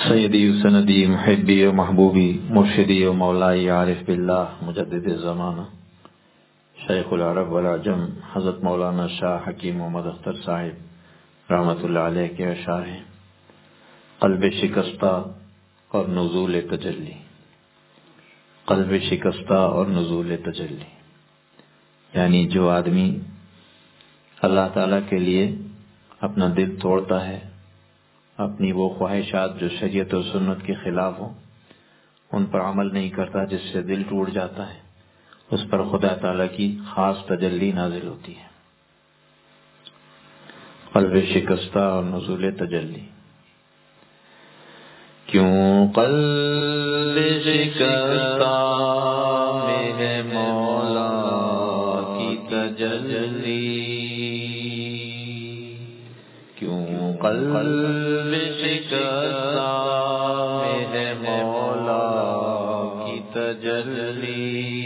سیدی و سندی محبی و محبوبی مرشدی و مولائی عارف باللہ مجدد زمانہ شیخ العرب والعجم حضرت مولانا شاہ حکیم محمد اختر صاحب رحمۃ اللہ علیہ کے اشعار ہیں۔ قلب شکستہ اور نزول تجلی، قلب شکستہ اور نزول تجلی، یعنی جو آدمی اللہ تعالیٰ کے لیے اپنا دل توڑتا ہے، اپنی وہ خواہشات جو شریعت و سنت کے خلاف ہوں ان پر عمل نہیں کرتا، جس سے دل ٹوٹ جاتا ہے، اس پر خدا تعالیٰ کی خاص تجلی نازل ہوتی ہے۔ قلب شکستہ اور نزول تجلی۔ کیوں قلب شکستہ میرے مولا کی تجلی، کیوں قلب شکستہ میرے مولا کی تجلی،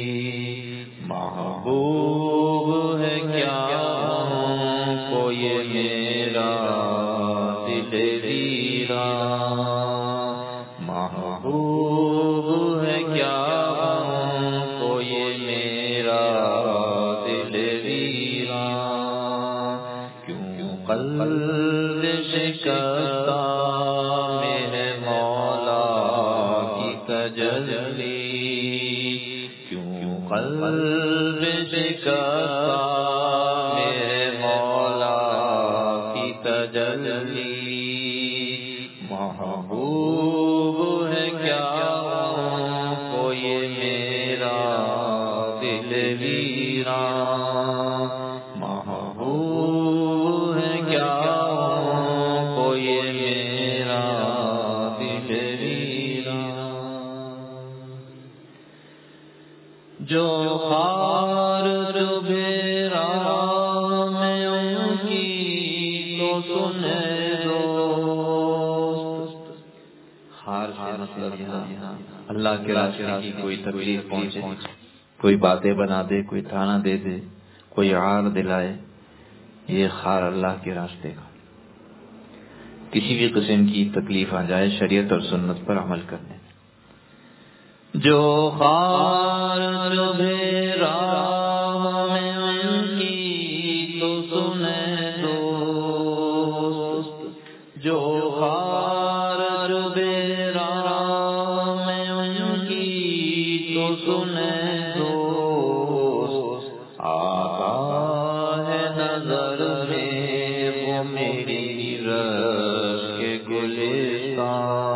محبوب ہے کیا کو یہ میرا دل ویراں، محبوب ہے کیا کو یہ میرا دل ویراں، کیوں قلب شکستہ میرے مولا کی تجلی، کیوں قلب شکستہ میرے مولا کی تجلی، محبوب ہے کیا کو یہ میرا دل ویراں، محبوب ہے کیا کو یہ میرا دل ویراں، جو خار چبھے راہ میں ان کی تو سنے دوست، خار سے مطلب یہاں اللہ کے راستے کی کوئی تکلیف پہنچے، کوئی باتیں بنا دے، کوئی تانا دے دے، کوئی عار دلائے، یہ خار اللہ کے راستے کا، کسی بھی قسم کی تکلیف آ جائے شریعت اور سنت پر عمل کرنے، جو خار چبھے راہ میں ان کی تو سنے دوست، جو خار چبھے راہ میں ان کی تو سنے دوست، آتا ہے نظر میں وہ میری رش کے گلستان،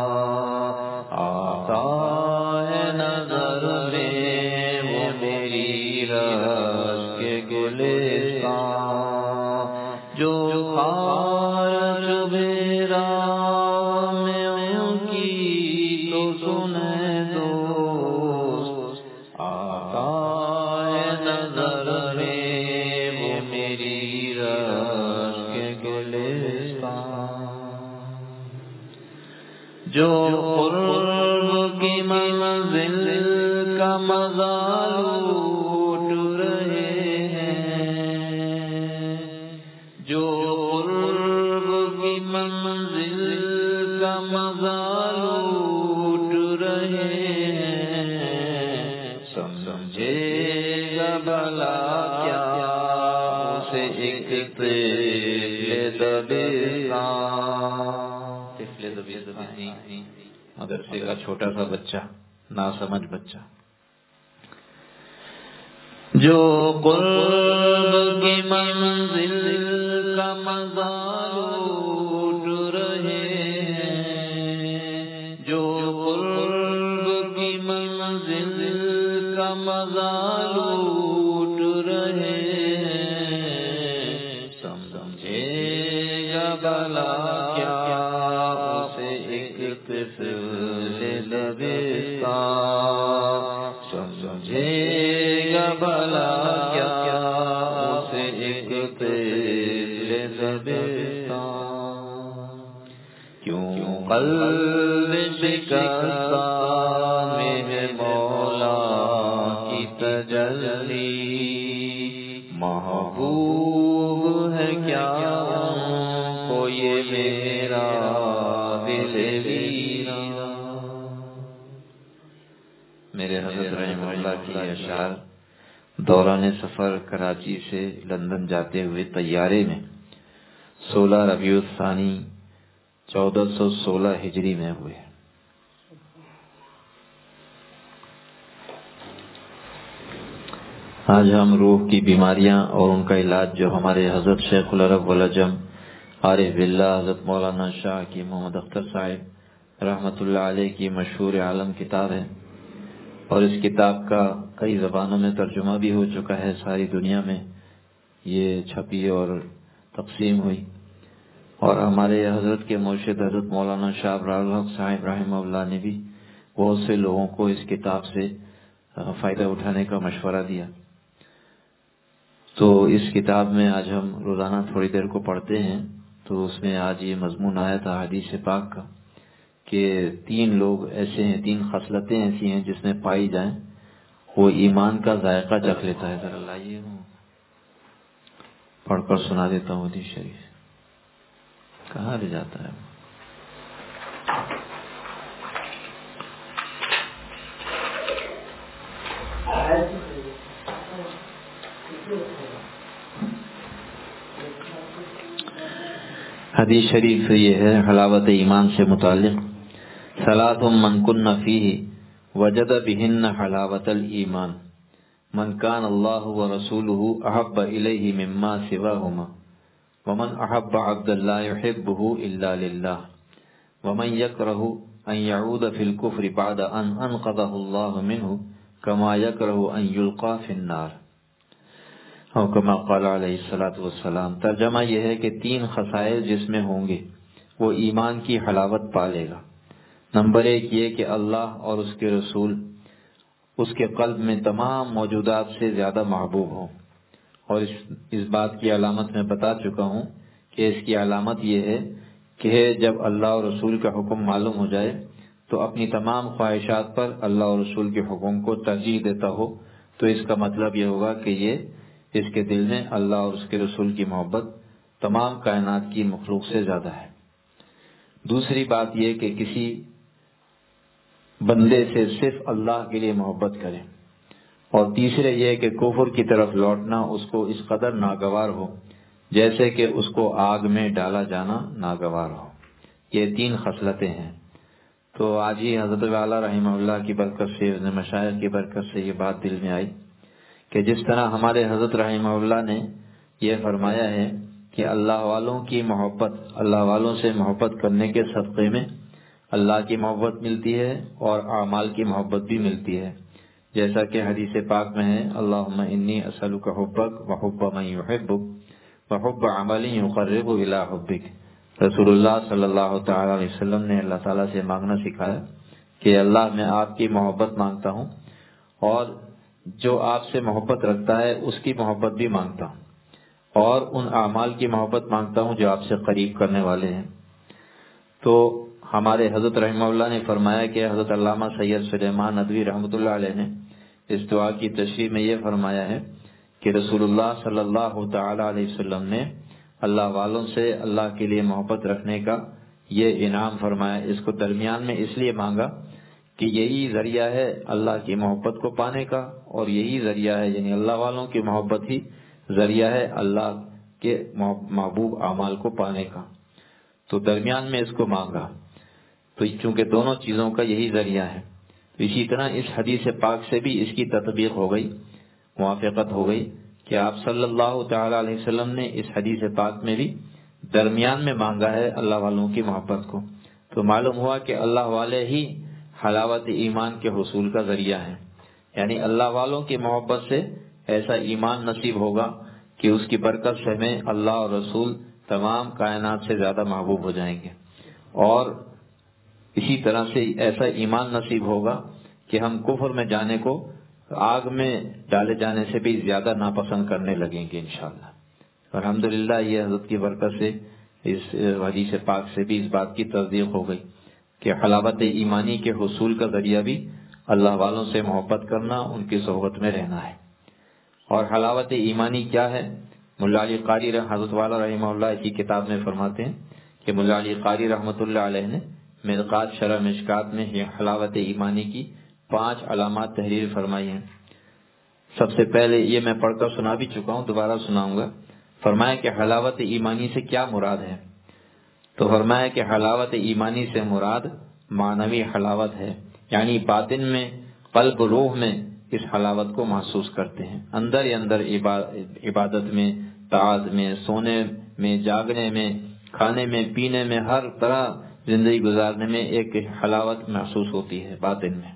آتا نظر میں وہ میری رش کے گلستان، جو خار چبھے راہ میں ان کی تو سنے دوست، آتا ہے نظر میں وہ میری رش کے گلستان، جو قرب کی منزل کا مزہ لوٹ رہے ہیں، جو قرب کی منزل کا مزہ لوٹ رہے ہیں، سمجھے گا بھلا کیا اسے ایک طفل دبستان، مدرسے کا چھوٹا سا بچہ، ناسمجھ بچہ، جو قرب کی منزل کا مزہ لوٹ رہے ہیں، جو قرب کی منزل کا مزہ لوٹ رہے ہیں، سمجھے گا بھلا کیا اسے ایک طفل دبستان، سمجھے گا بھلا کیا اسے ایک طفل دبستان، کیوں قلب شکستہ میرے مولا کی تجلی، محبوب ہے کیا کو یہ میرا دل كثيرا. میرے حضرت رحمہ اللہ کی اشعار دوران سفر کراچی سے لندن جاتے ہوئے طیارے میں 16 ربیع الثانی 1416 ہجری میں ہوئے. آج ہم روح کی بیماریاں اور ان کا علاج جو ہمارے حضرت شیخ العرب والعجم عارف باللہ حضرت مولانا شاہ کی محمد اختر صاحب رحمۃ اللہ علیہ کی مشہور عالم کتاب ہے، اور اس کتاب کا کئی زبانوں میں ترجمہ بھی ہو چکا ہے. ساری دنیا میں یہ چھپی اور تقسیم ہوئی، اور ہمارے حضرت کے مرشد حضرت مولانا شاہ ابرار الحق صاحب رحمہ اللہ نے بھی بہت سے لوگوں کو اس کتاب سے فائدہ اٹھانے کا مشورہ دیا. تو اس کتاب میں آج ہم روزانہ تھوڑی دیر کو پڑھتے ہیں. تو اس میں آج یہ مضمون آیا تھا حدیث پاک کا کہ 3 لوگ ایسے ہیں، 3 خصلتیں ایسی ہیں جس میں پائی جائیں وہ ایمان کا ذائقہ چکھ لیتا ہے. ذرا لائیے پڑھ کر سنا دیتا ہوں. حدیث شریف کہاں لے جاتا ہے؟ حدیث شریف یہ ہے حلاوت ایمان سے متعلق. ثلاث من کن فیہ وجد بہن حلاوت الایمان من کان اللہ ورسولہ احب الیہ مما سواہما ومن احب عبد لا يحبه الا للہ ومن یکرہ ان یعود فی الکفر بعد ان انقذہ اللہ منہ کما یکرہ ان یلقى فی النار اور کما قال علیہ الصلوۃ والسلام. ترجمہ یہ ہے کہ 3 خصائل جس میں ہوں گے وہ ایمان کی حلاوت پا لے گا. نمبر 1 یہ کہ اللہ اور اس کے رسول اس کے قلب میں تمام موجودات سے زیادہ محبوب ہوں. اور اس بات کی علامت میں بتا چکا ہوں کہ اس کی علامت یہ ہے کہ جب اللہ اور رسول کا حکم معلوم ہو جائے تو اپنی تمام خواہشات پر اللہ اور رسول کے حکم کو ترجیح دیتا ہو، تو اس کا مطلب یہ ہوگا کہ یہ اس کے دل میں اللہ اور اس کے رسول کی محبت تمام کائنات کی مخلوق سے زیادہ ہے. دوسری بات یہ کہ کسی بندے سے صرف اللہ کے لیے محبت کرے. اور تیسرے یہ کہ کفر کی طرف لوٹنا اس کو اس قدر ناگوار ہو جیسے کہ اس کو آگ میں ڈالا جانا ناگوار ہو. یہ 3 خصلتیں ہیں. تو آج ہی حضرت والا رحمہ اللہ کی برکت سے، مشائخ کی برکت سے یہ بات دل میں آئی کہ جس طرح ہمارے حضرت رحمہ اللہ نے یہ فرمایا ہے کہ اللہ والوں کی محبت، اللہ والوں سے محبت کرنے کے صدقے میں اللہ کی محبت ملتی ہے اور اعمال کی محبت بھی ملتی ہے. جیسا کہ حدیث پاک میں ہے اللہم انی اسألک حبک وحب من یحبک وحب عمل یقرب الی حبک. رسول اللہ صلی اللہ تعالی علیہ وسلم نے اللہ تعالیٰ سے مانگنا سکھایا کہ اللہ میں آپ کی محبت مانگتا ہوں اور جو آپ سے محبت رکھتا ہے اس کی محبت بھی مانگتا ہوں، اور ان اعمال کی محبت مانگتا ہوں جو آپ سے قریب کرنے والے ہیں. تو ہمارے حضرت رحمہ اللہ نے فرمایا کہ حضرت علامہ سید سلیمان ندوی رحمۃ اللہ علیہ نے اس دعا کی تشریح میں یہ فرمایا ہے کہ رسول اللہ صلی اللہ تعالی علیہ وسلم نے اللہ والوں سے اللہ کے لیے محبت رکھنے کا یہ انعام فرمایا. اس کو درمیان میں اس لیے مانگا کہ یہی ذریعہ ہے اللہ کی محبت کو پانے کا، اور یہی ذریعہ ہے یعنی اللہ والوں کی محبت ہی ذریعہ ہے اللہ کے محبوب اعمال کو پانے کا. تو درمیان میں اس کو مانگا، تو چونکہ دونوں چیزوں کا یہی ذریعہ ہے. تو اسی طرح اس حدیث پاک سے بھی اس کی تطبیق ہو گئی، موافقت ہو گئی کہ آپ صلی اللہ تعالی علیہ وسلم نے اس حدیث پاک میں بھی درمیان میں مانگا ہے اللہ والوں کی محبت کو. تو معلوم ہوا کہ اللہ والے ہی حلاوت ایمان کے حصول کا ذریعہ ہے. یعنی اللہ والوں کی محبت سے ایسا ایمان نصیب ہوگا کہ اس کی برکت سے ہمیں اللہ اور رسول تمام کائنات سے زیادہ محبوب ہو جائیں گے، اور اسی طرح سے ایسا ایمان نصیب ہوگا کہ ہم کفر میں جانے کو آگ میں ڈالے جانے سے بھی زیادہ ناپسند کرنے لگیں گے انشاءاللہ. الحمدللہ یہ حضرت کی برکت سے اس حدیث پاک سے بھی اس بات کی تصدیق ہو گئی کہ حلاوت ایمانی کے حصول کا ذریعہ بھی اللہ والوں سے محبت کرنا، ان کی صحبت میں رہنا ہے. اور حلاوت ایمانی کیا ہے؟ ملا علی قاری حضرت والا رحمہ اللہ کی کتاب میں فرماتے ہیں کہ ملا علی قاری رحمۃ اللہ علیہ نے مرقات شرح مشکات میں یہ حلاوت ایمانی کی 5 علامات تحریر فرمائی ہیں۔ سب سے پہلے یہ میں پڑھ کر سنا بھی چکا ہوں، دوبارہ سناؤں گا۔ فرمایا کہ حلاوت ایمانی سے کیا مراد ہے؟ تو فرمایا کہ حلاوت ایمانی سے مراد معنوی حلاوت ہے، یعنی باطن میں، قلب روح میں اس حلاوت کو محسوس کرتے ہیں، اندر ہی اندر عبادت میں، طاعت میں، سونے میں، جاگنے میں، کھانے میں، پینے میں، ہر طرح زندگی گزارنے میں ایک حلاوت محسوس ہوتی ہے باطن میں۔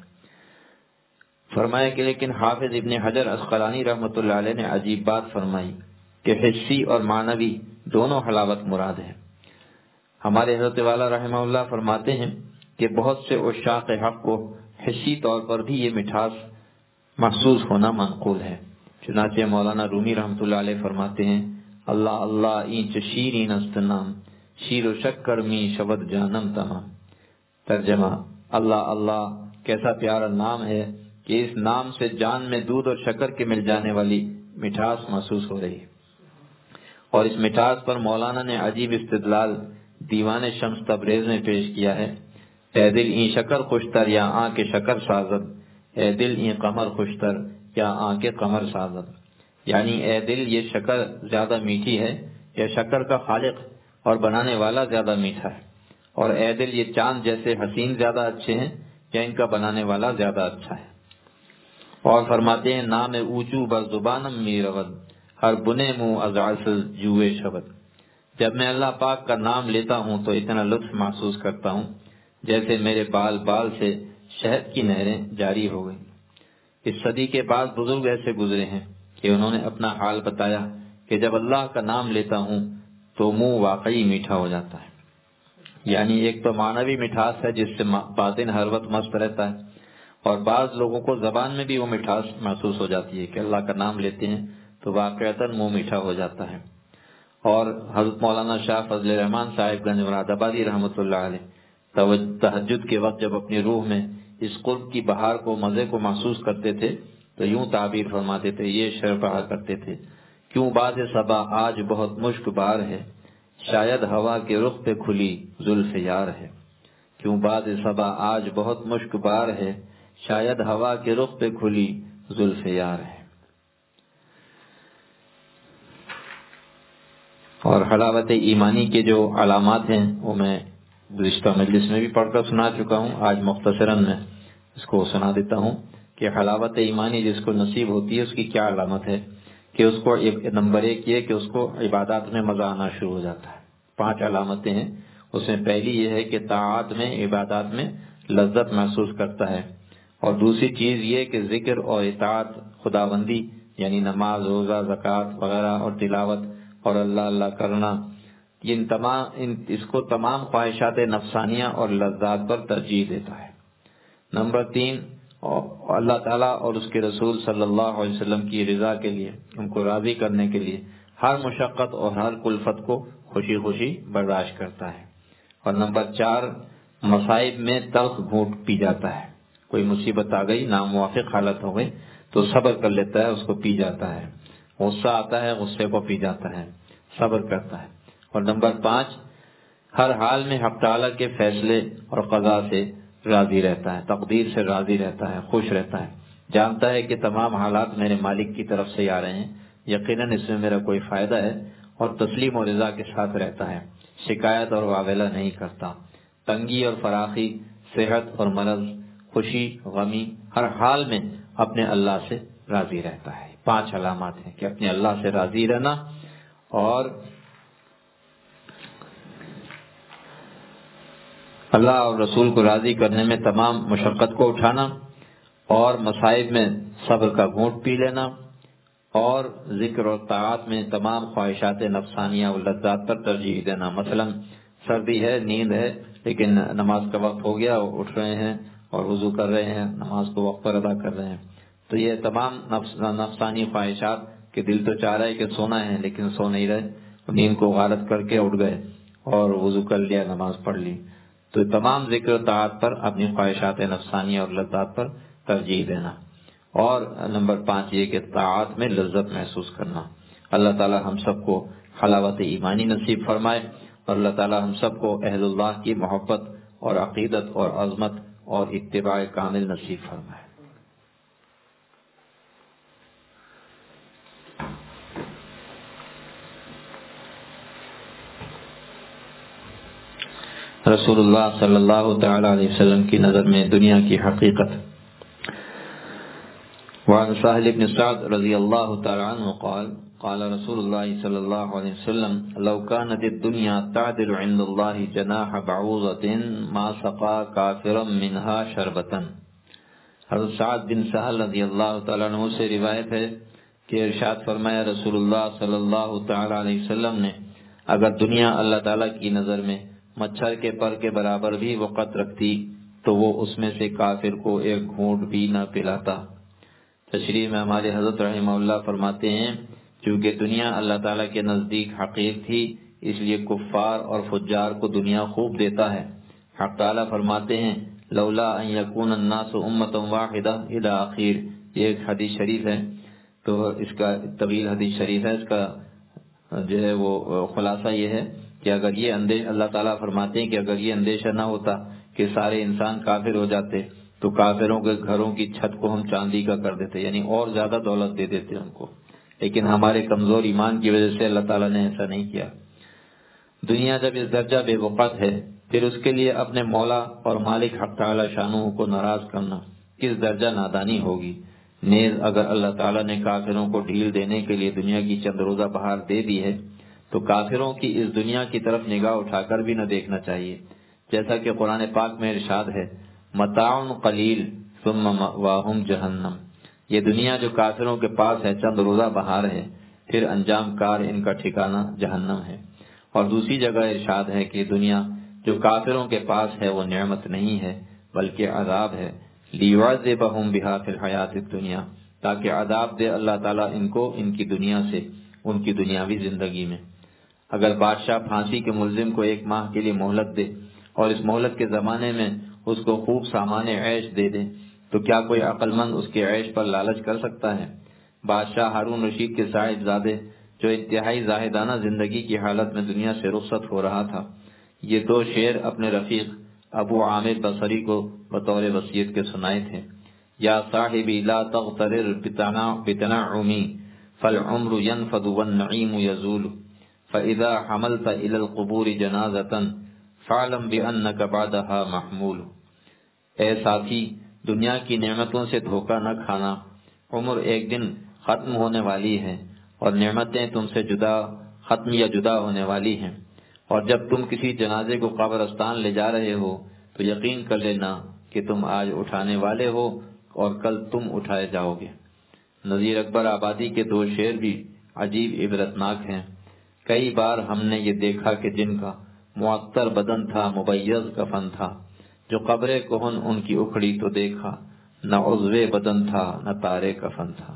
فرمایا کہ لیکن حافظ ابن حجر عسقلانی رحمۃ اللہ علیہ نے عجیب بات فرمائی کہ حسی اور معنوی دونوں حلاوت مراد ہے۔ ہمارے حضرت والا رحمہ اللہ فرماتے ہیں کہ بہت سے عشاق حق کو حسی طور پر بھی یہ مٹھاس محسوس ہونا منقول ہے۔ چنانچہ مولانا رومی رحمۃ اللہ علیہ فرماتے ہیں، اللہ اللہ اینچ شیرین است نام، شیر و شکر می شبد جانم تمام۔ ترجمہ، اللہ اللہ کیسا پیارا نام ہے کہ اس نام سے جان میں دودھ اور شکر کے مل جانے والی مٹھاس محسوس ہو رہی ہے۔ اور اس مٹھاس پر مولانا نے عجیب استدلال دیوان شمس تبریز میں پیش کیا ہے۔ اے دل این شکر خوشتر یا آنکھ شکر سازد، اے دل این قمر خوشتر یا آنکھ قمر سازد، یعنی اے دل یہ شکر زیادہ میٹھی ہے یا شکر کا خالق اور بنانے والا زیادہ میٹھا ہے، اور اے دل یہ چاند جیسے حسین زیادہ اچھے ہیں یا ان کا بنانے والا زیادہ اچھا ہے۔ اور فرماتے ہیں، نام اوچو بر زبانم می رود، ہر بنے منہ از عسل جوئے شبد۔ جب میں اللہ پاک کا نام لیتا ہوں تو اتنا لطف محسوس کرتا ہوں جیسے میرے بال بال سے شہد کی نہریں جاری ہو گئی۔ اس صدی کے بعد بزرگ ایسے گزرے ہیں کہ انہوں نے اپنا حال بتایا کہ جب اللہ کا نام لیتا ہوں تو منہ واقعی میٹھا ہو جاتا ہے، یعنی ایک تو معنوی مٹھاس ہے جس سے باطن ہر وقت مست رہتا ہے، اور بعض لوگوں کو زبان میں بھی وہ مٹھاس محسوس ہو جاتی ہے کہ اللہ کا نام لیتے ہیں تو واقعتاً منہ میٹھا ہو جاتا ہے۔ اور حضرت مولانا شاہ فضل الرحمان صاحب گنج مراد آبادی رحمۃ اللہ علیہ تہجد کے وقت جب اپنی روح میں اس قرب کی بہار کو، مزے کو محسوس کرتے تھے تو یوں تعبیر فرماتے تھے، یہ شعر پڑھا کرتے تھے، کیوں باد صبا آج بہت مشک بار ہے، شاید ہوا کے رخ پہ کھلی زلف یار ہے۔ کیوں باد صبا آج بہت مشک بار ہے، شاید ہوا کے رخ پہ کھلی زلف یار ہے۔ اور حلاوت ایمانی کے جو علامات ہیں وہ میں گزشتہ مجلس میں بھی پڑھ کر سنا چکا ہوں، آج مختصراً میں اس کو سنا دیتا ہوں کہ حلاوت ایمانی جس کو نصیب ہوتی ہے اس کی کیا علامت ہے، کہ اس کو نمبر 1 یہ کہ اس کو عبادات میں مزہ آنا شروع ہو جاتا ہے۔ 5 علامتیں ہیں، اس میں پہلی یہ ہے کہ طاعات میں، عبادات میں لذت محسوس کرتا ہے، اور دوسری چیز یہ کہ ذکر اور اطاعت، خداوندی یعنی نماز، روزہ، زکوٰۃ وغیرہ اور تلاوت اور اللہ اللہ کرنا، اس کو تمام خواہشات نفسانیہ اور لذات پر ترجیح دیتا ہے۔ نمبر 3، اللہ تعالیٰ اور اس کے رسول صلی اللہ علیہ وسلم کی رضا کے لیے، ان کو راضی کرنے کے لیے ہر مشقت اور ہر کلفت کو خوشی خوشی برداشت کرتا ہے۔ اور نمبر 4، مصائب میں تلخ گھونٹ پی جاتا ہے، کوئی مصیبت آ گئی، ناموافق حالت ہو گئی تو صبر کر لیتا ہے، اس کو پی جاتا ہے، غصہ آتا ہے غصے کو پی جاتا ہے، صبر کرتا ہے۔ اور نمبر 5، ہر حال میں حق تعالیٰ کے فیصلے اور قضاء سے راضی رہتا ہے، تقدیر سے راضی رہتا ہے، خوش رہتا ہے، جانتا ہے کہ تمام حالات میرے مالک کی طرف سے آ رہے ہیں، یقیناً اس میں میرا کوئی فائدہ ہے، اور تسلیم و رضا کے ساتھ رہتا ہے، شکایت اور واویلا نہیں کرتا، تنگی اور فراخی، صحت اور مرض، خوشی غمی، ہر حال میں اپنے اللہ سے راضی رہتا ہے۔ 5 علامات ہیں کہ اپنے اللہ سے راضی رہنا، اور اللہ اور رسول کو راضی کرنے میں تمام مشقت کو اٹھانا، اور مصائب میں صبر کا گھونٹ پی لینا، اور ذکر اور طاعت میں تمام خواہشات نفسانیہ و لذات پر ترجیح دینا۔ مثلا سردی ہے، نیند ہے، لیکن نماز کا وقت ہو گیا، اٹھ رہے ہیں اور وضو کر رہے ہیں، نماز کو وقت پر ادا کر رہے ہیں، تو یہ تمام نفسانی خواہشات کہ دل تو چاہ رہا ہے کہ سونا ہے لیکن سو نہیں رہے، نیند کو غارت کر کے اٹھ گئے اور وضو کر لیا، نماز پڑھ لی، تو تمام ذکر و طاعت پر، اپنی خواہشات نفسانیہ اور لذات پر ترجیح دینا۔ اور نمبر 5 یہ کہ طاعت میں لذت محسوس کرنا۔ اللہ تعالی ہم سب کو حلاوت ایمانی نصیب فرمائے، اور اللہ تعالی ہم سب کو اہل اللہ کی محبت اور عقیدت اور عظمت اور اتباع کامل نصیب فرمائے۔ رسول اللہ صلی اللہ تعالی علیہ وسلم کی نظر میں دنیا کی حقیقت۔ وعن سہل بن سعد رضی اللہ تعالی عنہ قال قال رسول اللہ صلی اللہ علیہ وسلم لو كانت الدنيا تعدل عند الله جناح بعوضة ما سقى كافرا منها شربة۔ حضرت سعد بن سہل رضی اللہ تعالی عنہ سے روایت ہے کہ ارشاد فرمایا رسول اللہ صلی اللہ تعالی علیہ وسلم نے، اگر دنیا اللہ تعالی کی نظر میں مچھر کے پر کے برابر بھی وقت رکھتی تو وہ اس میں سے کافر کو ایک گھونٹ بھی نہ پلاتا۔ تشریح میں ہمارے حضرت رحمہ اللہ فرماتے ہیں چونکہ دنیا اللہ تعالیٰ کے نزدیک حقیر تھی اس لیے کفار اور فجار کو دنیا خوب دیتا ہے۔ حق تعالیٰ فرماتے ہیں لولا ان یکون الناس امۃ واحدہ الی آخر، یہ ایک حدیث شریف ہے، تو اس کا طویل حدیث شریف ہے، اس کا جو ہے وہ خلاصہ یہ ہے کہ اگر یہ اندیشہ اللہ تعالیٰ فرماتے ہیں کہ اگر یہ اندیشہ نہ ہوتا کہ سارے انسان کافر ہو جاتے تو کافروں کے گھروں کی چھت کو ہم چاندی کا کر دیتے، یعنی اور زیادہ دولت دے دیتے ان کو، لیکن ہمارے کمزور ایمان کی وجہ سے اللہ تعالیٰ نے ایسا نہیں کیا۔ دنیا جب اس درجہ بے وقت ہے پھر اس کے لیے اپنے مولا اور مالک حق تعالیٰ شانہ کو ناراض کرنا کس درجہ نادانی ہوگی۔ نیز اگر اللہ تعالیٰ نے کافروں کو ڈھیل دینے کے لیے دنیا کی چند روزہ بہار دے دی ہے تو کافروں کی اس دنیا کی طرف نگاہ اٹھا کر بھی نہ دیکھنا چاہیے، جیسا کہ قرآن پاک میں ارشاد ہے متاع قلیل ثم مأواہم جہنم، یہ دنیا جو کافروں کے پاس ہے چند روزہ بہار ہے، پھر انجام کار ان کا ٹھکانہ جہنم ہے۔ اور دوسری جگہ ارشاد ہے کہ دنیا جو کافروں کے پاس ہے وہ نعمت نہیں ہے بلکہ عذاب ہے، لیعذبہم بہا فی الحیات الدنیا، تاکہ عذاب دے اللہ تعالیٰ ان کو ان کی دنیا سے، ان کی دنیاوی زندگی میں۔ اگر بادشاہ پھانسی کے ملزم کو 1 ماہ کے لیے مہلت دے اور اس مہلت کے زمانے میں اس کو خوب سامان عیش دے دے تو کیا کوئی عقل مند اس کے عیش پر لالچ کر سکتا ہے؟ بادشاہ ہارون رشید کے صاحبزادے جو انتہائی زاہدانہ زندگی کی حالت میں دنیا سے رخصت ہو رہا تھا، یہ 2 شعر اپنے رفیق ابو عامر بصری کو بطور وصیت کے سنائے تھے۔ یا صاحبی لا تغترر بتنعمی فالعمر ينفد والنعیم یزول، فإذا حملت إلى القبور جنازة فاعلم بأنك بعدها محمول۔ اے ساتھی، دنیا کی نعمتوں سے دھوکہ نہ کھانا، عمر ایک دن ختم ہونے والی ہے اور نعمتیں تم سے ختم یا جدا ہونے والی ہیں، اور جب تم کسی جنازے کو قبرستان لے جا رہے ہو تو یقین کر لینا کہ تم آج اٹھانے والے ہو اور کل تم اٹھائے جاؤ گے۔ نذیر اکبر آبادی کے 2 شعر بھی عجیب عبرتناک ہیں۔ کئی بار ہم نے یہ دیکھا کہ جن کا معطر بدن تھا مبیض کفن تھا، جو قبر کہن ان کی اکھڑی تو دیکھا، نہ عضو بدن تھا نہ تارے کفن تھا۔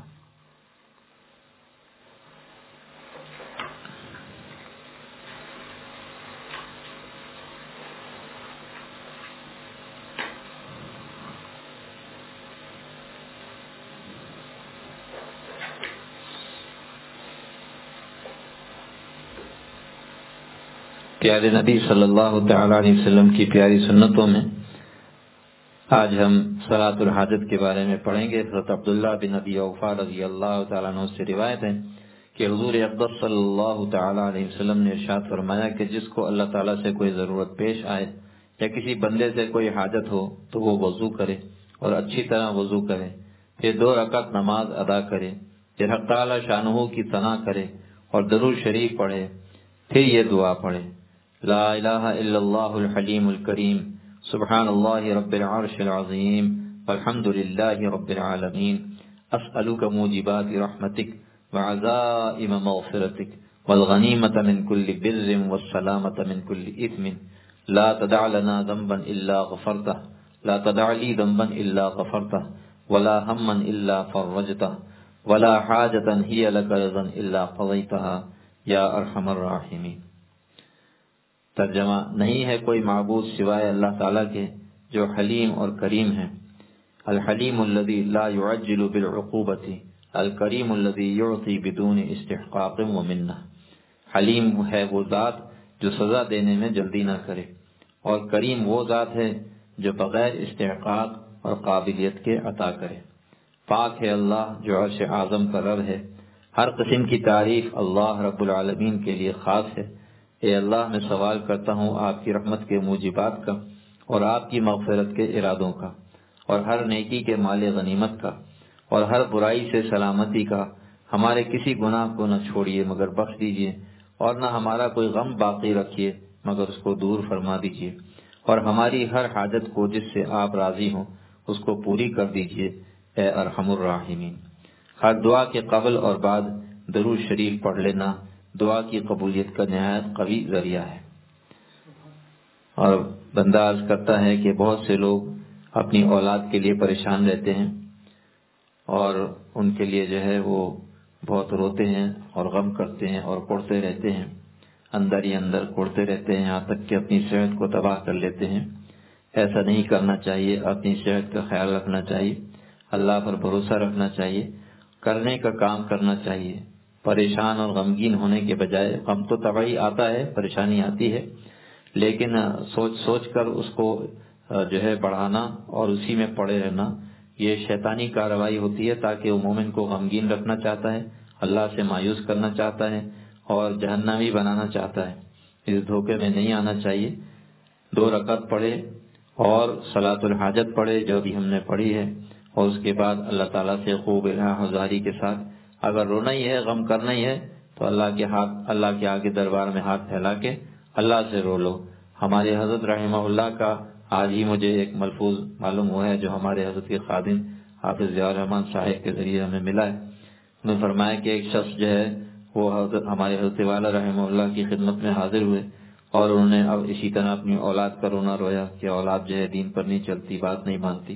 پیارے نبی صلی اللہ تعالی علیہ وسلم کی پیاری سنتوں میں آج ہم صلاۃ الحاجت کے بارے میں پڑھیں گے۔ حضرت عبداللہ بن ابی اوفا رضی اللہ تعالیٰ عنہ سے روایت ہے کہ حضور اقدس صلی اللہ تعالی علیہ وسلم نے ارشاد فرمایا کہ جس کو اللہ تعالیٰ سے کوئی ضرورت پیش آئے یا کسی بندے سے کوئی حاجت ہو تو وہ وضو کرے اور اچھی طرح وضو کرے، پھر 2 رکعت نماز ادا کرے، پھر حق تعالیٰ شانہ کی ثنا کرے اور درود شریف پڑھے، پھر یہ دعا پڑھے لا الہ الا اللہ الحلیم الکریم سبحان اللہ رب العرش العظیم والحمد للہ رب العالمین اسألک موجبات رحمتک وعزائم مغفرتک والغنیمة من كل بر والسلامة من كل اثم لا تدع لنا ذنبا الا غفرته لا تدع لي ذنبا الا غفرته ولا هما الا فرجته ولا حاجة هي لك رضا الا قضيتها یا ارحم الراحمین۔ ترجمہ، نہیں ہے کوئی معبود سوائے اللہ تعالیٰ کے جو حلیم اور کریم ہے۔ الحلیم الذی لا يعجل بالعقوبۃ، الکریم الذی یعطی بدون استحقاق و منہ۔ حلیم ہے وہ ذات جو سزا دینے میں جلدی نہ کرے اور کریم وہ ذات ہے جو بغیر استحقاق اور قابلیت کے عطا کرے۔ پاک ہے اللہ جو عرش اعظم کا رب ہے۔ ہر قسم کی تعریف اللہ رب العالمین کے لیے خاص ہے۔ اے اللہ میں سوال کرتا ہوں آپ کی رحمت کے موجبات کا اور آپ کی مغفرت کے ارادوں کا اور ہر نیکی کے مال غنیمت کا اور ہر برائی سے سلامتی کا۔ ہمارے کسی گناہ کو نہ چھوڑیے مگر بخش دیجیے، اور نہ ہمارا کوئی غم باقی رکھیے مگر اس کو دور فرما دیجیے، اور ہماری ہر حاجت کو جس سے آپ راضی ہوں اس کو پوری کر دیجیے اے ارحم الراحمین۔ ہر دعا کے قبل اور بعد درود شریف پڑھ لینا دعا کی قبولیت کا نہایت قوی ذریعہ ہے۔ اور بندہ عرض کرتا ہے کہ بہت سے لوگ اپنی اولاد کے لیے پریشان رہتے ہیں اور ان کے لیے جو ہے وہ بہت روتے ہیں اور غم کرتے ہیں اور کوڑتے رہتے ہیں، اندر ہی اندر کوڑتے رہتے ہیں، یہاں تک کہ اپنی صحت کو تباہ کر لیتے ہیں۔ ایسا نہیں کرنا چاہیے، اپنی صحت کا خیال رکھنا چاہیے، اللہ پر بھروسہ رکھنا چاہیے، کرنے کا کام کرنا چاہیے۔ پریشان اور غمگین ہونے کے بجائے، غم تو طبعی آتا ہے، پریشانی آتی ہے، لیکن سوچ سوچ کر اس کو جو ہے بڑھانا اور اسی میں پڑے رہنا یہ شیطانی کارروائی ہوتی ہے، تاکہ وہ مومن کو غمگین رکھنا چاہتا ہے، اللہ سے مایوس کرنا چاہتا ہے اور جہنمی بنانا چاہتا ہے۔ اس دھوکے میں نہیں آنا چاہیے۔ 2 رکعت پڑھے اور صلاۃ الحاجت پڑھے جو بھی ہم نے پڑھی ہے، اور اس کے بعد اللہ تعالیٰ سے خوب حضاری کے ساتھ اگر رونا ہی ہے، غم کرنا ہی ہے، تو اللہ کے آگے دربار میں ہاتھ پھیلا کے اللہ سے رو لو۔ ہمارے حضرت رحمہ اللہ کا آج ہی مجھے ایک ملفوظ معلوم ہوا ہے جو ہمارے حضرت کے خادم حافظ ضیاء الرحمن صاحب کے ذریعے ہمیں ملا ہے۔ انہوں نے فرمایا کہ ایک شخص جو ہے وہ ہمارے حضرت والا رحمہ اللہ کی خدمت میں حاضر ہوئے اور انہوں نے اب اسی طرح اپنی اولاد کا رونا رویا کہ اولاد جو ہے دین پر نہیں چلتی، بات نہیں مانتی،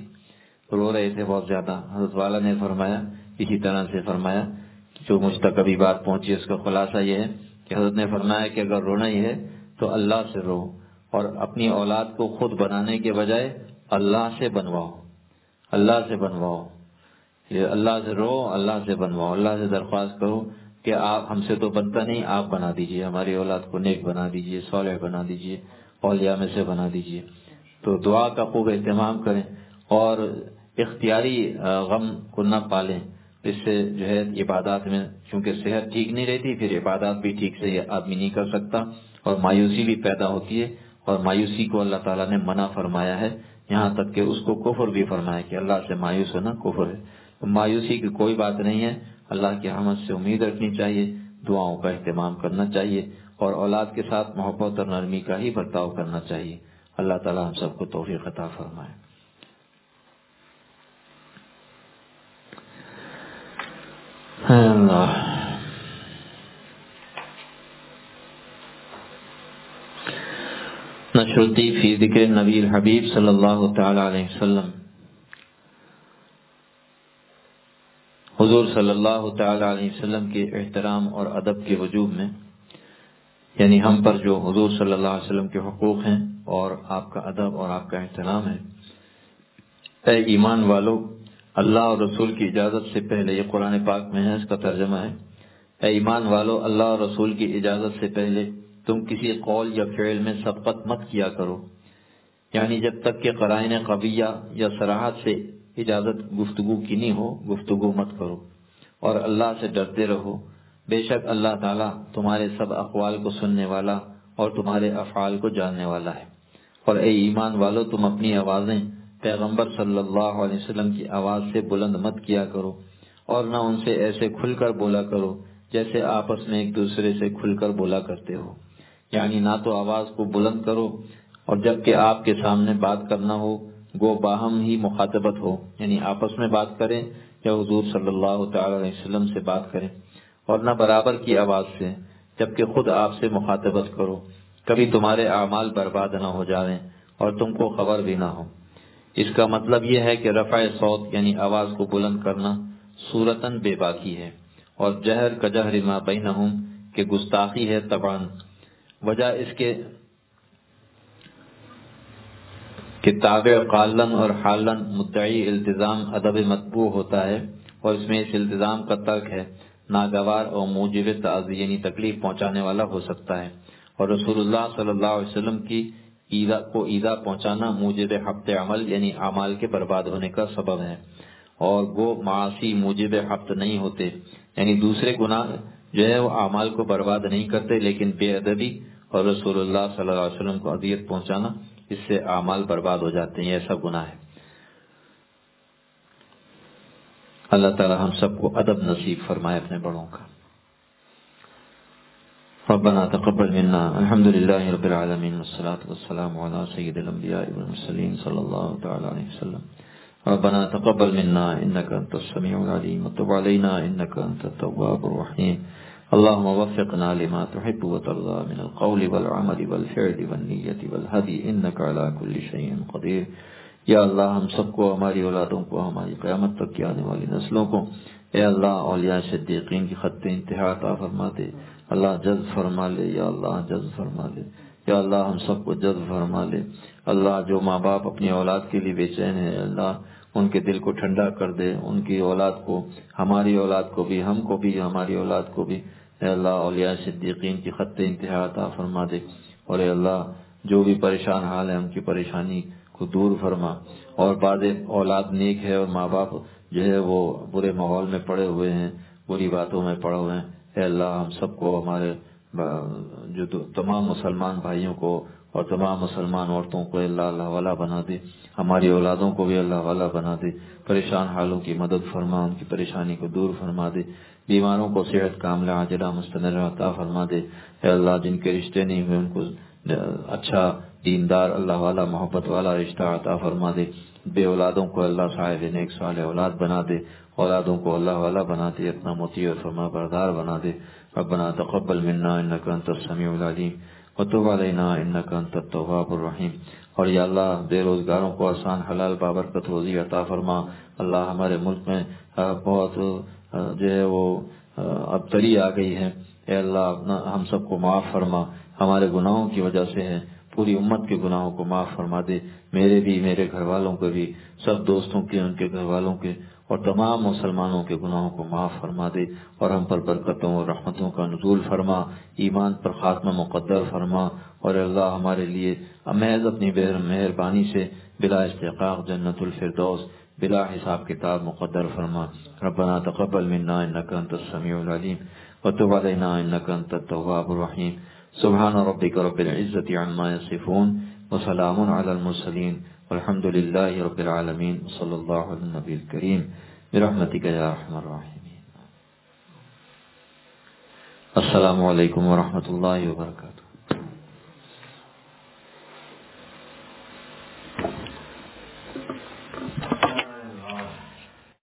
رو رہے تھے بہت زیادہ۔ حضرت والا نے فرمایا، اسی طرح سے فرمایا، جو مجھ تک ابھی بات پہنچی اس کا خلاصہ یہ ہے کہ حضرت نے فرمایا کہ اگر رونا ہی ہے تو اللہ سے رو، اور اپنی اولاد کو خود بنانے کے بجائے اللہ سے بنواؤ، اللہ سے بنواؤ، یہ اللہ سے رو، اللہ سے بنواؤ، اللہ سے درخواست کرو کہ آپ ہم سے تو بنتا نہیں، آپ بنا دیجئے، ہماری اولاد کو نیک بنا دیجئے، صالح بنا دیجئے، اولیاء میں سے بنا دیجئے۔ تو دعا کا خوب اہتمام کریں اور اختیاری غم کو نہ پالیں، اس سے جو ہے عبادات میں چونکہ صحت ٹھیک نہیں رہتی، پھر عبادات بھی ٹھیک سے آدمی نہیں کر سکتا اور مایوسی بھی پیدا ہوتی ہے، اور مایوسی کو اللہ تعالیٰ نے منع فرمایا ہے، یہاں تک کہ اس کو کفر بھی فرمایا کہ اللہ سے مایوس ہونا کفر ہے۔ تو مایوسی کی کوئی بات نہیں ہے، اللہ کی رحمت سے امید رکھنی چاہیے، دعاؤں کا اہتمام کرنا چاہیے اور اولاد کے ساتھ محبت اور نرمی کا ہی برتاؤ کرنا چاہیے۔ اللہ تعالیٰ ہم سب کو توفیق عطا فرمائے۔ ہے اللہ۔ نشرتی فی ذکر نبی الحبیب صلی اللہ تعالی علیہ وسلم۔ حضور صلی اللہ تعالی علیہ وسلم کے احترام اور ادب کے وجوب میں، یعنی ہم پر جو حضور صلی اللہ علیہ وسلم کے حقوق ہیں اور آپ کا ادب اور آپ کا احترام ہے۔ اے ایمان والو، اللہ اور رسول کی اجازت سے پہلے، یہ قرآن پاک میں ہے، اس کا ترجمہ ہے، اے ایمان والو، اللہ اور رسول کی اجازت سے پہلے تم کسی قول یا فعل میں سبقت مت کیا کرو، یعنی جب تک کہ قرائن قویہ یا صراحت سے اجازت گفتگو کی نہیں ہو، گفتگو مت کرو، اور اللہ سے ڈرتے رہو، بے شک اللہ تعالیٰ تمہارے سب اقوال کو سننے والا اور تمہارے افعال کو جاننے والا ہے۔ اور اے ایمان والو، تم اپنی آوازیں پیغمبر صلی اللہ علیہ وسلم کی آواز سے بلند مت کیا کرو، اور نہ ان سے ایسے کھل کر بولا کرو جیسے آپس میں ایک دوسرے سے کھل کر بولا کرتے ہو، یعنی نہ تو آواز کو بلند کرو اور جب کہ آپ کے سامنے بات کرنا ہو گو باہم ہی مخاطبت ہو، یعنی آپس میں بات کریں یا حضور صلی اللہ تعالی علیہ وسلم سے بات کریں، اور نہ برابر کی آواز سے جبکہ خود آپ سے مخاطبت کرو، کبھی تمہارے اعمال برباد نہ ہو جائیں اور تم کو خبر بھی نہ ہو۔ اس کا مطلب یہ ہے کہ رفع صوت یعنی آواز کو بلند کرنا صورتاً بے باکی ہے، اور جہر کجہر ما بینہم کہ گستاخی ہے طبعاً۔ وجہ اس کے کہ تابع قالن اور حالن مدعی التزام ادب مطبوع ہوتا ہے، اور اس میں اس التزام کا ترک ہے ناگوار اور موجب تعزیہ یعنی تکلیف پہنچانے والا ہو سکتا ہے، اور رسول اللہ صلی اللہ علیہ وسلم کی ایذا پہنچانا موجب حبط عمل یعنی اعمال کے برباد ہونے کا سبب ہے، اور وہ معاصی موجب حبط نہیں ہوتے، یعنی دوسرے گناہ جو ہے وہ اعمال کو برباد نہیں کرتے، لیکن بے ادبی اور رسول اللہ صلی اللہ علیہ وسلم کو اذیت پہنچانا اس سے اعمال برباد ہو جاتے ہیں، یہ ایسا گناہ ہے۔ اللہ تعالی ہم سب کو ادب نصیب فرمائے اپنے بڑوں کا۔ ربنا تقبل منا الحمد للہ رب العالمین والصلاة والسلام علی سید الانبیاء والمرسلین صلی اللہ تعالی علیہ وسلم۔ ربنا تقبل منا انك انت السميع العليم وتب علينا انك انت التواب الرحيم اللهم وفقنا لما تحب وترضى من القول والعمل والفعل والنية والهدي انك على كل شيء قدير۔ یا اللہ ہم سب کو، ہماری اولادوں کو، ہماری قیامت تک کی آنے والی نسلوں کو اے اللہ اولیاء صدیقین کی خط انتہا عطا فرما دے، اللہ جذب فرما لے، یا اللہ جذب فرما لے، یا اللہ ہم سب کو جذب فرما لے۔ اللہ جو ماں باپ اپنی اولاد کے لیے بے چین ہے، اللہ ان کے دل کو ٹھنڈا کر دے، ان کی اولاد کو، ہماری اولاد کو بھی، ہم کو بھی، ہماری اولاد کو بھی اے اللہ اولیاء صدیقین کی خط انتہا عطا فرما دے، اور اے اللہ جو بھی پریشان حال ہے ان کی پریشانی کو دور فرما، اور بعض اولاد نیک ہے اور ماں باپ جو ہے وہ برے ماحول میں پڑے ہوئے ہیں، بری باتوں میں پڑے ہوئے ہیں، اے اللہ ہم سب کو، ہمارے جو تمام مسلمان بھائیوں کو اور تمام مسلمان عورتوں کو اللہ اللہ والا بنا دے، ہماری اولادوں کو بھی اللہ والا بنا دے، پریشان حالوں کی مدد فرما، ان کی پریشانی کو دور فرما دے، بیماروں کو صحت کاملہ عاجلہ مستمرہ عطا فرما دے، اے اللہ جن کے رشتے نہیں ہوئے ان کو اچھا دیندار اللہ والا محبت والا رشتہ عطا فرما دے، بے اولادوں کو اللہ صاحب نیک صالح اولاد بنا دے، اولادوں کو اللہ والا بنا دے، اپنا مطیع اور فرما بردار بنا دے۔ ربنا تقبل منا انك انت السميع العليم وتب علينا انك انت التواب الرحيم۔ اور یا اللہ بے روزگاروں کو آسان حلال بابرکت روزی عطا فرما۔ اللہ ہمارے ملک میں بہت جو ہے وہ ابتلی آ گئی ہے، اے اللہ ہم سب کو معاف فرما، ہمارے گناہوں کی وجہ سے ہے، پوری امت کے گناہوں کو معاف فرما دے، میرے بھی، میرے گھر والوں کے بھی، سب دوستوں کے، ان کے گھر والوں کے، اور تمام مسلمانوں کے گناہوں کو معاف فرما دے، اور ہم پر برکتوں اور رحمتوں کا نزول فرما، ایمان پر خاتمہ مقدر فرما، اور اللہ ہمارے لیے محض اپنی مہربانی سے بلا استحقاق جنت الفردوس بلا حساب کتاب مقدر فرما۔ ربنا تقبل منا انك انت السميع العليم وتب علينا انك انت التواب الرحيم۔ سبحان ربك رب العزة عما يصفون وسلام على المرسلين والحمد لله رب العالمين صلى الله على النبي الكريم برحمتك يا ارحم الراحمين۔ السلام علیکم ورحمۃ اللہ وبرکاتہ۔